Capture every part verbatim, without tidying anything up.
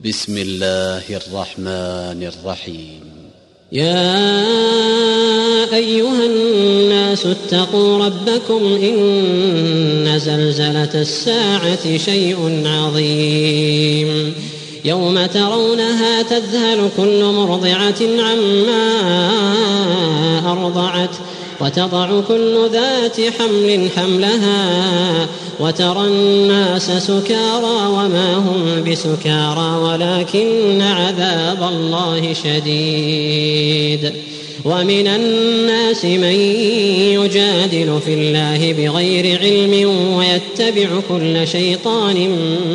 بسم الله الرحمن الرحيم. يا أيها الناس اتقوا ربكم إن زلزلة الساعة شيء عظيم يوم ترونها تذهل كل مرضعة عما أرضعت وتضع كل ذات حمل حملها وترى الناس سكارى وما هم بسكارى ولكن عذاب الله شديد. ومن الناس من يجادل في الله بغير علم ويتبع كل شيطان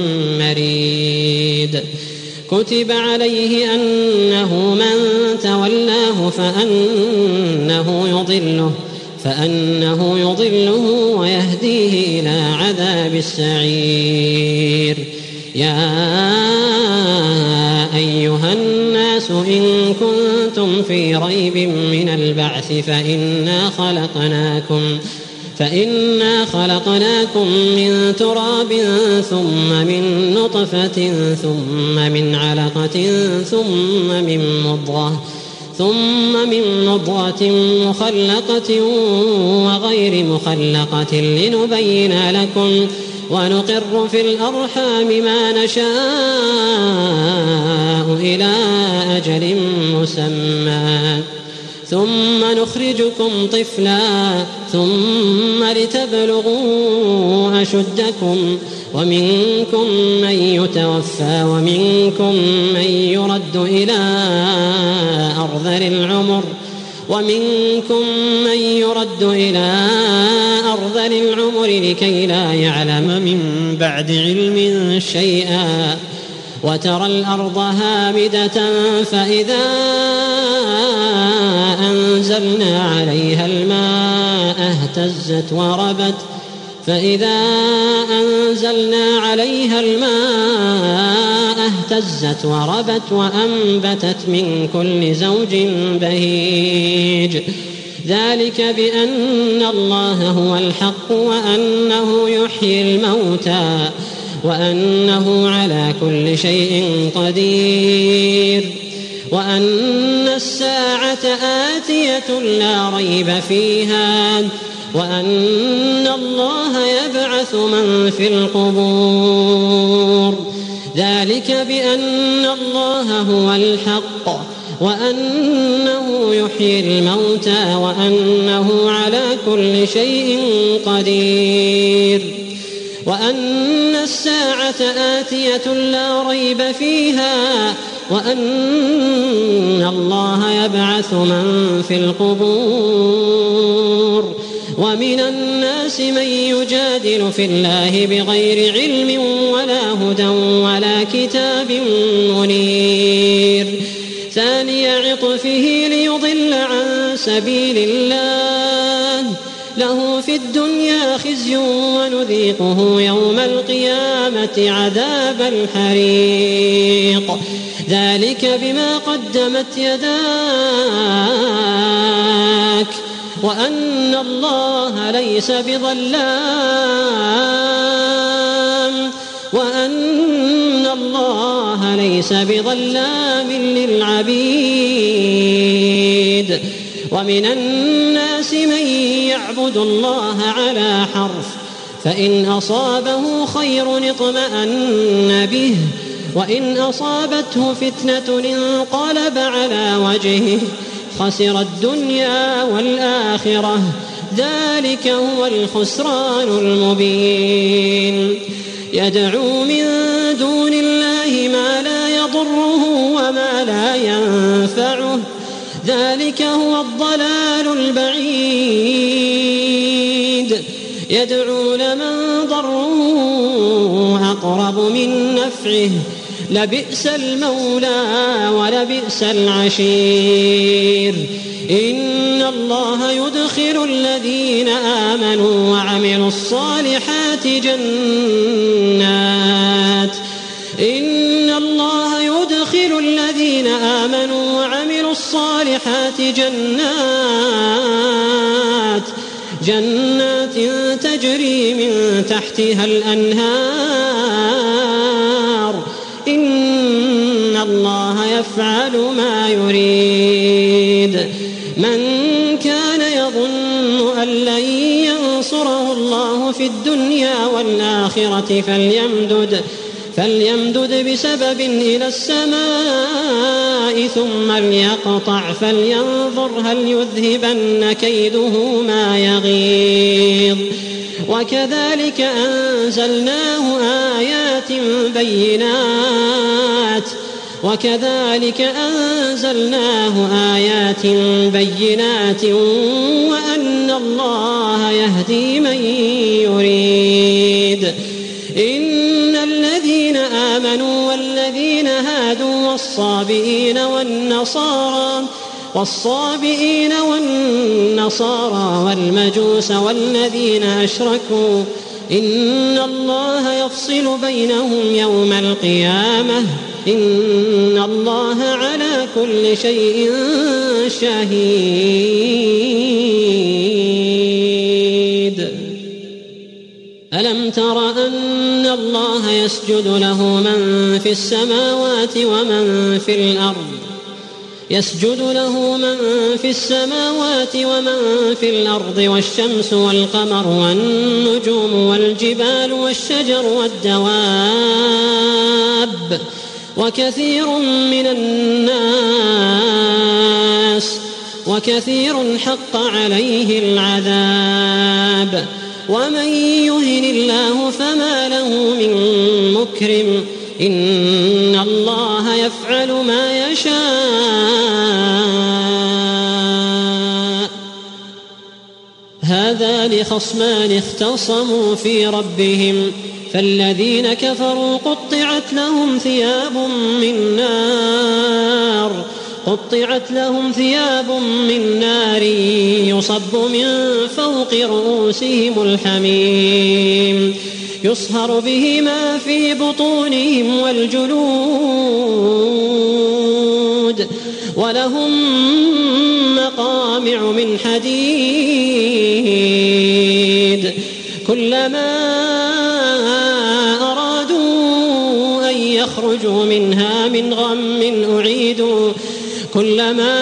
مريد. كتب عليه أنه من تولاه فأنه يضله فأنه يضله ويهديه إلى عذاب السعير. يا أيها الناس إن كنتم في ريب من البعث فإنا خلقناكم فإنا خلقناكم من تراب ثم من نطفة ثم من علقة ثم من مضغة ثم من مضغة مخلقة وغير مخلقة لنبين لكم ونقر في الأرحام ما نشاء إلى أجل مسمى ثم نخرجكم طفلا ثم لتبلغوا أشدكم ومنكم من يتوفى ومنكم من يرد إلى أرذل العمر ومنكم من يرد إلى أرذل العمر لكي لا يعلم من بعد علم شيئا. وترى الأرض هامدة فإذا أنزلنا عليها الماء اهتزت وربت فإذا أنزلنا عليها الماء اهتزت وربت وأنبتت من كل زوج بهيج. ذلك بأن الله هو الحق وأنه يحيي الموتى وأنه على كل شيء قدير وأن الساعة آتية لا ريب فيها وأن الله يبعث من في القبور. ذلك بأن الله هو الحق وأنه يحيي الموتى وأنه على كل شيء قدير وأن الساعة آتية لا ريب فيها وأن الله يبعث من في القبور. ومن الناس من يجادل في الله بغير علم ولا هدى ولا كتاب منير. ثاني عطفه ليضل عن سبيل الله له في الدنيا خزي ونذيقه يوم القيامة عذاب الحريق. ذلك بما قدمت يداك وأن الله ليس بظلام وأن الله ليس بظلام للعبيد. ومن الناس من يعبد الله على حرف فإن أصابه خير اطمأن به وإن أصابته فتنة انقلب على وجهه خسر الدنيا والآخرة. ذلك هو الخسران المبين. يدعو من دون الله ما لا يضره وما لا ينفعه ذلك هو الضلال البعيد. يدعو لمن ضره أقرب من نفعه لبئس المولى ولبئس العشير. إن الله يدخل الذين آمنوا وعملوا الصالحات جنات إن الله يدخل الذين آمنوا وعملوا الصالحات جنات جنات تجري من تحتها الأنهار إن الله يفعل ما يريد. من كان يظن أن لن ينصره الله في الدنيا والآخرة فليمدد فليمدد بسبب إلى السماء ثم ليقطع فلينظر هل يذهبن كيده ما يغيظ. وكذلك أنزلناه آيات بينات وكذلك أنزلناه آيات بينات وأن الله يهدي من يريد. إن الذين آمنوا والذين هادوا والصابئين والنصارى والصابئين والنصارى والمجوس والذين أشركوا إن الله يفصل بينهم يوم القيامة إن الله على كل شيء شهيد. ألم تر أن الله يسجد له من في السماوات ومن في الأرض يسجد له من في السماوات ومن في الأرض والشمس والقمر والنجوم والجبال والشجر والدواب وكثير من الناس وكثير حق عليه العذاب. ومن يهن الله فما له من مكرم إن الله يفعل ما يشاء. هذان خصمان اختصموا في ربهم فالذين كفروا قطعت لهم ثياب من نار قطعت لهم ثياب من نار يصب من فوق رؤوسهم الحميم يصهر به ما في بطونهم والجلود ولهم مقامع من حديد كلما أرادوا أن يخرجوا منها من غم أعيدوا كلما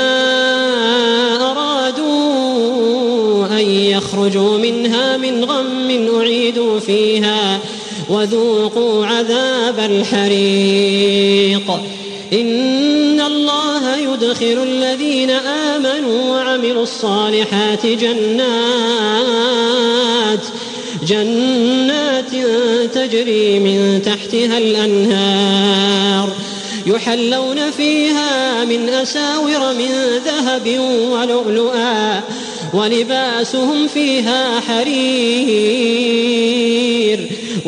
أرادوا أن يخرجوا منها من غم أعيدوا فيها وذوقوا عذاب الحريق. إن الله يدخل الذين آمنوا وعملوا الصالحات جنات جنات تجري من تحتها الأنهار يحلون فيها من أساور من ذهب ولؤلؤا ولباسهم فيها حرير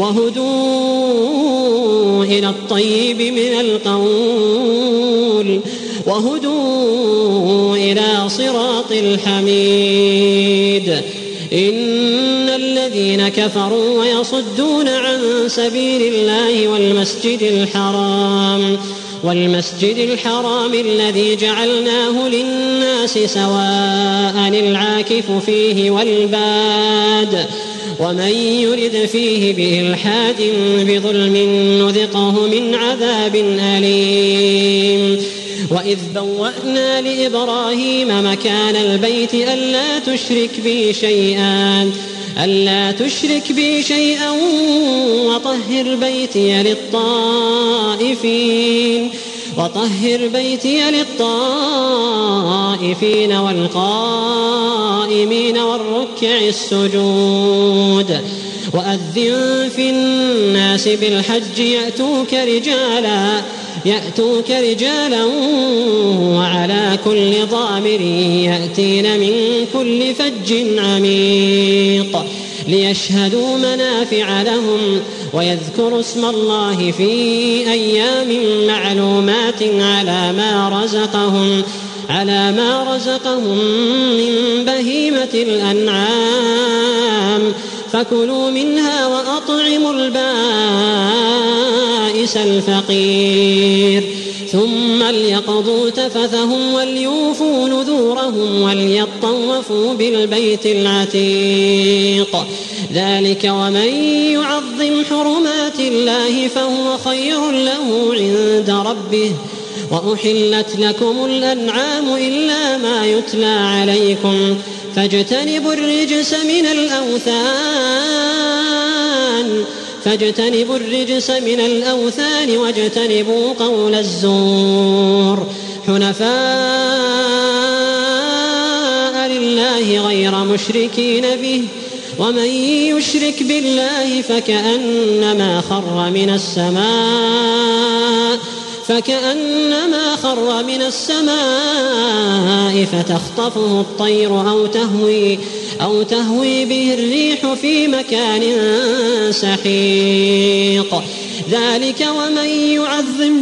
وهدوا إلى الطيب من القول وهدوا إلى صراط الحميد. إن الذين كفروا ويصدون عن سبيل الله والمسجد الحرام والمسجد الحرام الذي جعلناه للناس سواء العاكف فيه والباد ومن يرد فيه بإلحاد بظلم نذقه من عذاب أليم. وإذ بوأنا لإبراهيم مكان البيت ألا تشرك بي شيئا ألا تشرك بي شيئا وطهر بيتي للطائفين وطهر بيتي للطائفين والقائمين والركع السجود. وأذن في الناس بالحج يأتوك رجالا يأتوك رجالا وعلى كل ضامر يأتين من كل فج عميق ليشهدوا منافع لهم ويذكروا اسم الله في أيام معلومات على ما رزقهم على ما رزقهم من بهيمة الأنعام فكلوا منها وأطعموا البائس الفقير ثم ليقضوا تفثهم وليوفوا نذورهم وليطوفوا بالبيت العتيق. ذلك ومن يعظم حرمات الله فهو خير له عند ربه وأحلت لكم الأنعام إلا ما يتلى عليكم فاجتنبوا الرجس من الأوثان فاجتنبوا الرجس من الأوثان واجتنبوا قول الزور حنفاء لله غير مشركين به ومن يشرك بالله فكأنما خر من السماء فكأنما خر من السماء فتخطفه الطير أو تهوي أو تهوي به الريح في مكان سحيق ذلك ومن يعظم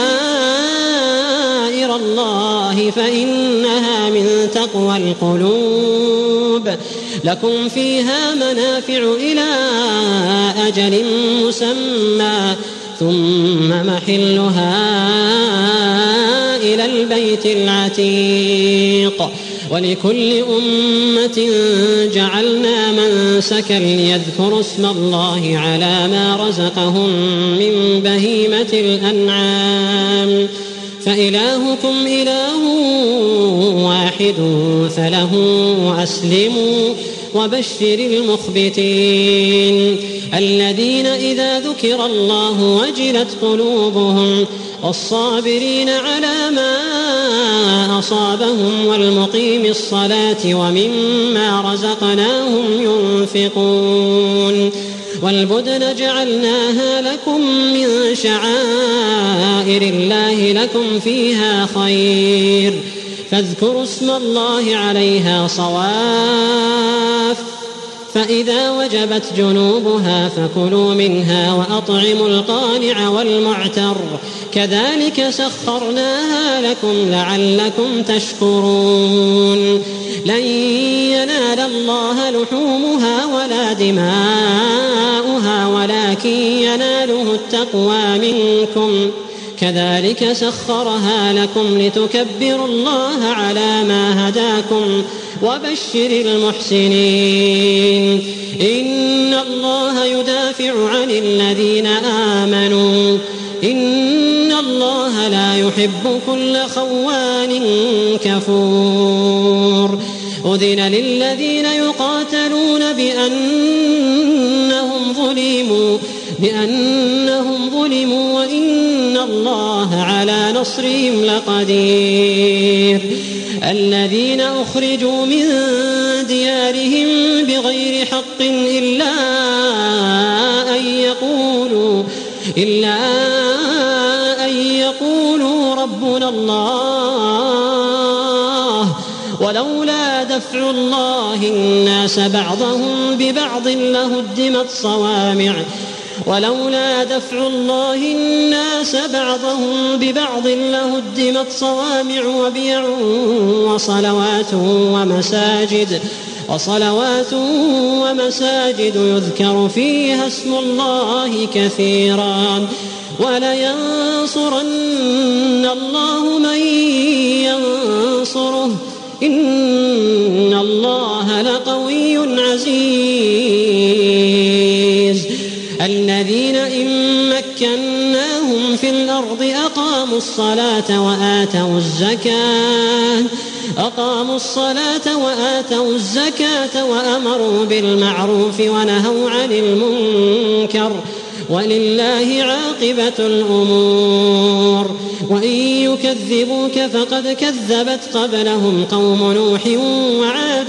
شعائر الله فإنها من تقوى القلوب لكم فيها منافع إلى أجل مسمى ثم محلها إلى البيت العتيق ولكل أمة جعلنا منسكا ليذكروا اسم الله على ما رزقهم من بهيمة الأنعام فإلهكم إله واحد فله أسلموا وبشر المخبتين الذين إذا ذكر الله وجلت قلوبهم والصابرين على ما أصابهم والمقيم الصلاة ومما رزقناهم ينفقون والبدن جعلناها لكم من شعائر الله لكم فيها خير فاذكروا اسم الله عليها صواف فإذا وجبت جنوبها فكلوا منها وأطعموا القانع والمعتر كذلك سخرناها لكم لعلكم تشكرون لن ينال الله لحومها ولا دماؤها ولكن يناله التقوى منكم كذلك سخرها لكم لتكبروا الله على ما هداكم وبشر المحسنين إن الله يدافع عن الذين آمنوا إن الله لا يحب كل خوان كفور أذن للذين يقاتلون بأنهم ظلموا بأنهم ظلموا وإن الله على نصرهم لقدير الذين أخرجوا من ديارهم بغير حق إلا أن يقولوا إلا أن يقولوا ربنا الله ولولا دفع الله الناس بعضهم ببعض لهدمت صوامع ولولا دفع الله الناس بعضهم ببعض لهدمت صوامع وبيع وصلوات ومساجد وصلوات ومساجد يذكر فيها اسم الله كثيرا ولينصرن الله من ينصره إن الله لقوي عزيز الذين إن مكناهم في الأرض أقاموا الصلاة وآتوا الزكاة أقاموا الصلاة وآتوا الزكاة وأمروا بالمعروف ونهوا عن المنكر ولله عاقبة الأمور وإن يكذبوك فقد كذبت قبلهم قوم نوح وعاد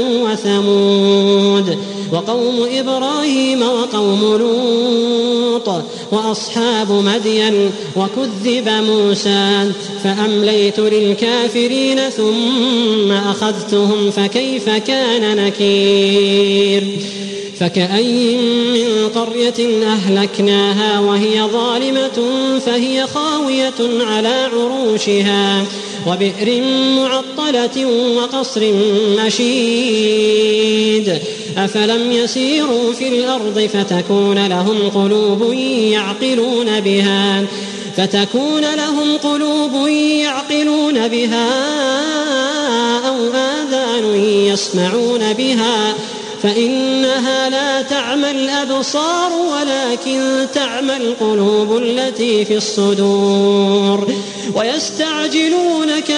وثمود وقوم إبراهيم وقوم لوط وأصحاب مدين وكذب موسى فأمليت للكافرين ثم أخذتهم فكيف كان نكير فكأي من قرية أهلكناها وهي ظالمة فهي خاوية على عروشها وبئر معطلة وقصر مشيد أفلم يسيروا في الأرض فتكون لهم قلوب يعقلون بها فتكون لهم قلوب يعقلون بها أو آذان يسمعون بها فإنها لا تعمى الأبصار ولكن تعمى القلوب التي في الصدور ويستعجلونك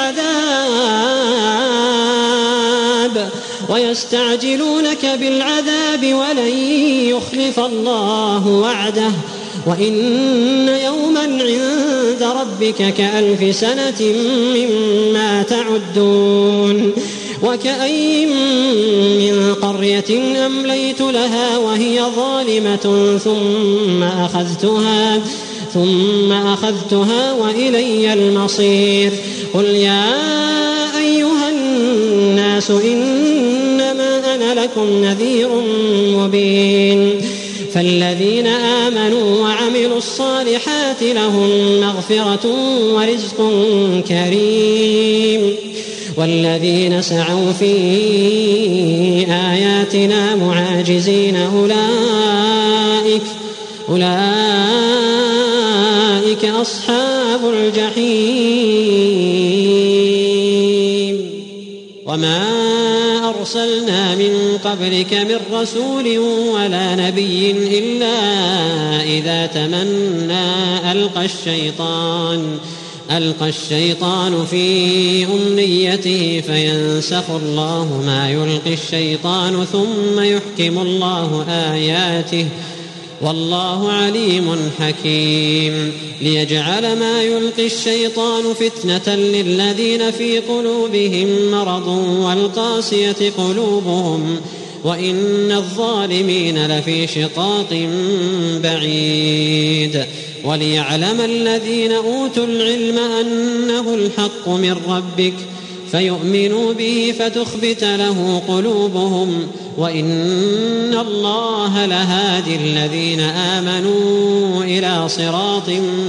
بالعذاب ويستعجلونك بالعذاب ولن يخلف الله وعده وإن يوما عند ربك كألف سنة مما تعدون وكأين من قرية أمليت لها وهي ظالمة ثم أخذتها ثم أخذتها وإلي المصير قل يا أيها الناس إنما أنا لكم نذير مبين فالذين آمنوا وعملوا الصالحات لهم مغفرة ورزق كريم والذين سعوا في آياتنا معاجزين أولئك أولئك أصحاب الجحيم وما أرسلنا من قبلك من رسول ولا نبي إلا إذا تمنى ألقى الشيطان ألقى الشيطان في أمنيته فينسخ الله ما يلقي الشيطان ثم يحكم الله آياته والله عليم حكيم ليجعل ما يلقي الشيطان فتنة للذين في قلوبهم مرض والقاسية قلوبهم وإن الظالمين لفي شقاق بعيد وليعلم الذين أوتوا العلم أنه الحق من ربك فيؤمنوا به فتخبت له قلوبهم وإن الله لهادي الذين آمنوا إلى صراط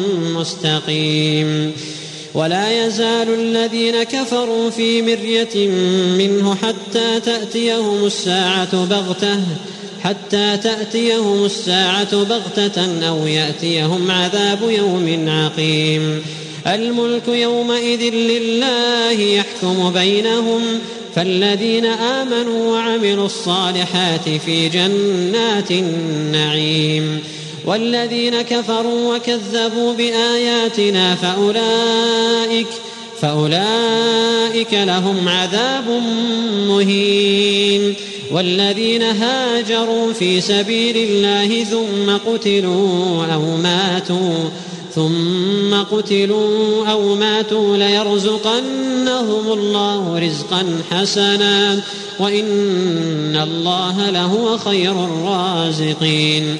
مستقيم ولا يزال الذين كفروا في مرية منه حتى تأتيهم الساعة بغتة حتى تأتيهم الساعة بغتة أو يأتيهم عذاب يوم عقيم الملك يومئذ لله يحكم بينهم فالذين آمنوا وعملوا الصالحات في جنات النعيم والذين كفروا وكذبوا بآياتنا فأولئك فأولئك لهم عذاب مهين والذين هاجروا في سبيل الله ثم قتلوا أو ماتوا ثم قتلوا أو ماتوا ليرزقنهم الله رزقا حسنا وإن الله لهو خير الرازقين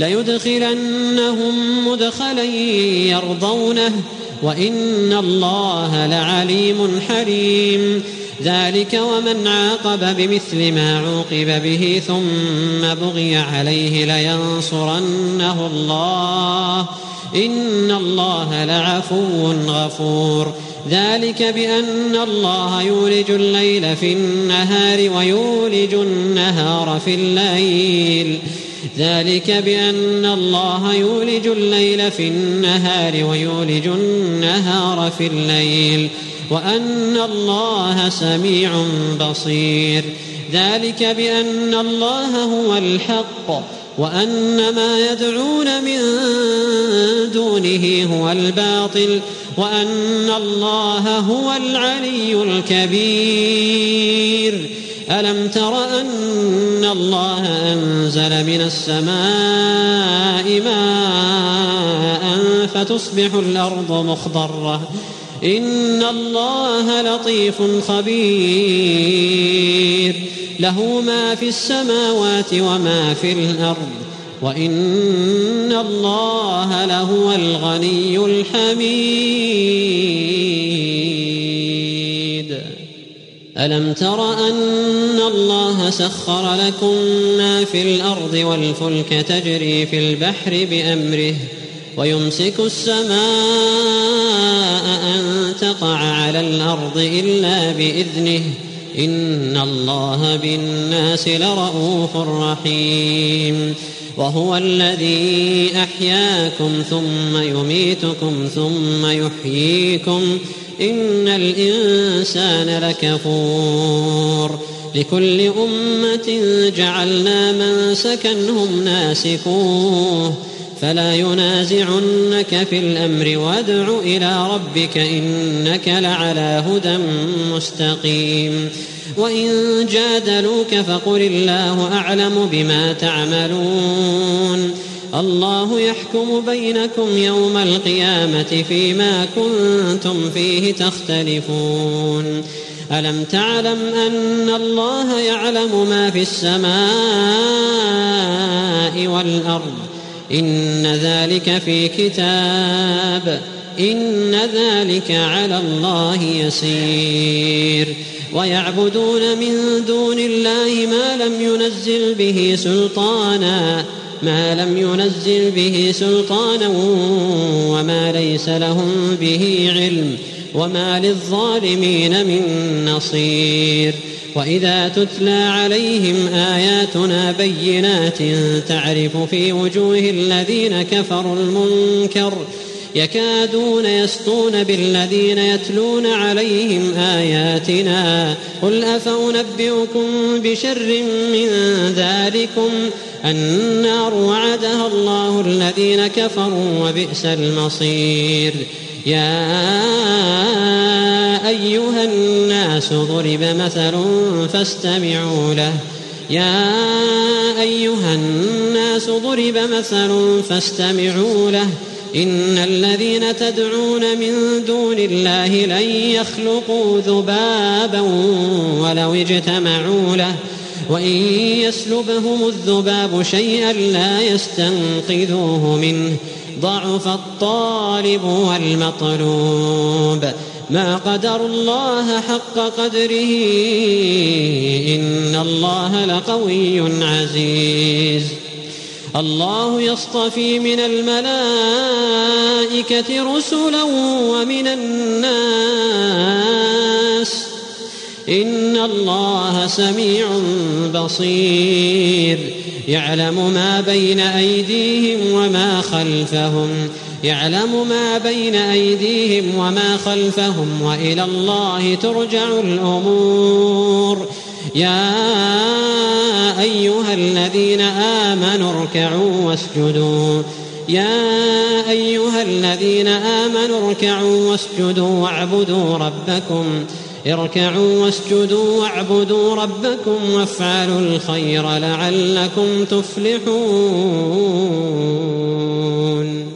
ليدخلنهم مدخلا يرضونه وإن الله لعليم حليم ذلك ومن عاقب بمثل ما عوقب به ثم بغي عليه لينصرنه الله إن الله لعفو غفور ذلك بأن الله يولج الليل في النهار ويولج النهار في الليل ذلك بأن الله يولج الليل في النهار ويولج النهار في الليل وأن الله سميع بصير ذلك بأن الله هو الحق وأن ما يدعون من دونه هو الباطل وأن الله هو العلي الكبير ألم تر أن الله أنزل من السماء ماء فتصبح الأرض مخضرة إن الله لطيف خبير له ما في السماوات وما في الأرض وإن الله لهو الغني الحميد ألم تر أن الله سخر لكم ما في الأرض والفلك تجري في البحر بأمره ويمسك السماء أن تقع على الأرض إلا بإذنه إن الله بالناس لرءوف رحيم وهو الذي أحياكم ثم يميتكم ثم يحييكم إن الإنسان لكفور لكل أمة جعلنا منسكا هم ناسكوه فلا ينازعنك في الأمر وادع إلى ربك إنك لعلى هدى مستقيم. وإن جادلوك فقل الله أعلم بما تعملون الله يحكم بينكم يوم القيامة فيما كنتم فيه تختلفون. ألم تعلم أن الله يعلم ما في السماء والأرض إن ذلك في كتاب إن ذلك على الله يسير. ويعبدون من دون الله ما لم ينزل به سلطانا ما لم ينزل به سلطانا وما ليس لهم به علم وما للظالمين من نصير. وإذا تتلى عليهم آياتنا بينات تعرف في وجوه الذين كفروا المنكر يكادون يسطون بالذين يتلون عليهم آياتنا قل أفأنبئكم بشر من ذلكم النار وعدها الله الذين كفروا وبئس المصير. يا أيها الناس ضرب مثل فاستمعوا له يا أيها الناس ضرب مثل فاستمعوا له إن الذين تدعون من دون الله لن يخلقوا ذبابا ولو اجتمعوا له وإن يسلبهم الذباب شيئا لا يستنقذوه منه ضعف الطالب والمطلوب ما قدروا الله حق قدره إن الله لقوي عزيز. الله يصطفي من الملائكة رسلا ومن الناس إن الله سميع بصير. يعلم ما بين أيديهم وما خلفهم يعلم ما بين أيديهم وما خلفهم وإلى الله ترجع الأمور. يا أيها الذين آمنوا اركعوا واسجدوا يا أيها الذين آمنوا اركعوا واسجدوا واعبدوا ربكم اركعوا واسجدوا واعبدوا ربكم وافعلوا الخير لعلكم تفلحون.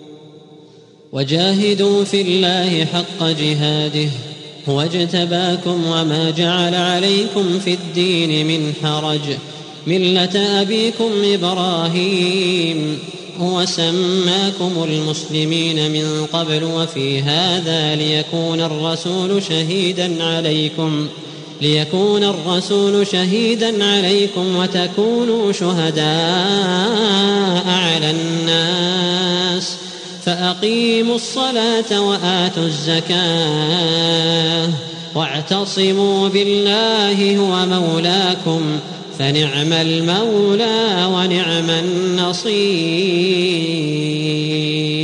وجاهدوا في الله حق جهاده هو اجتباكم وما جعل عليكم في الدين من حرج ملة أبيكم إبراهيم هو سماكم المسلمين من قبل وفي هذا ليكون الرسول شهيدا عليكم ليكون الرسول شهيدا عليكم وتكونوا شهداء على الناس فأقيموا الصلاة وآتوا الزكاة واعتصموا بالله هو مولاكم فنعم المولى ونعم النصير.